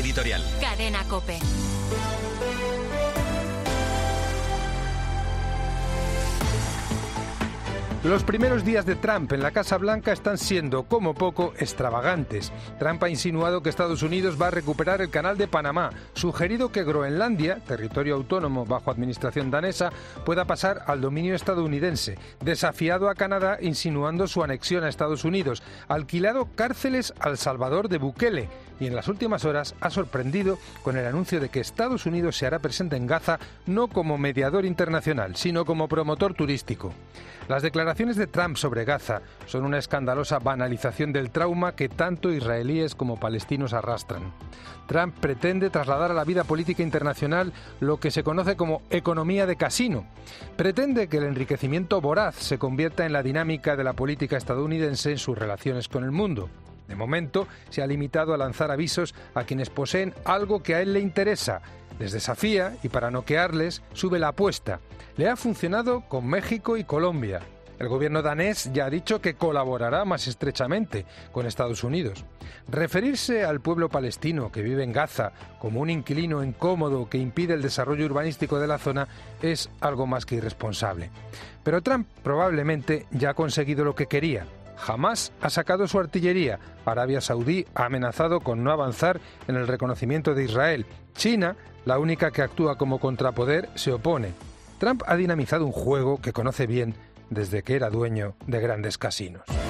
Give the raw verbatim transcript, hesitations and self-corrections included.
editorial. Cadena COPE. Los primeros días de Trump en la Casa Blanca están siendo, como poco, extravagantes. Trump ha insinuado que Estados Unidos va a recuperar el Canal de Panamá, sugerido que Groenlandia, territorio autónomo bajo administración danesa, pueda pasar al dominio estadounidense, desafiado a Canadá insinuando su anexión a Estados Unidos, alquilado cárceles al Salvador de Bukele y en las últimas horas ha sorprendido con el anuncio de que Estados Unidos se hará presente en Gaza no como mediador internacional, sino como promotor turístico. Las declaraciones de Trump sobre Gaza son una escandalosa banalización del trauma que tanto israelíes como palestinos arrastran. Trump pretende trasladar a la vida política internacional lo que se conoce como economía de casino. Pretende que el enriquecimiento voraz se convierta en la dinámica de la política estadounidense en sus relaciones con el mundo. De momento, se ha limitado a lanzar avisos a quienes poseen algo que a él le interesa. Les desafía y para noquearles sube la apuesta. Le ha funcionado con México y Colombia. El gobierno danés ya ha dicho que colaborará más estrechamente con Estados Unidos. Referirse al pueblo palestino que vive en Gaza como un inquilino incómodo que impide el desarrollo urbanístico de la zona es algo más que irresponsable. Pero Trump probablemente ya ha conseguido lo que quería. Hamás ha sacado su artillería. Arabia Saudí ha amenazado con no avanzar en el reconocimiento de Israel. China, la única que actúa como contrapoder, se opone. Trump ha dinamizado un juego que conoce bien desde que era dueño de grandes casinos.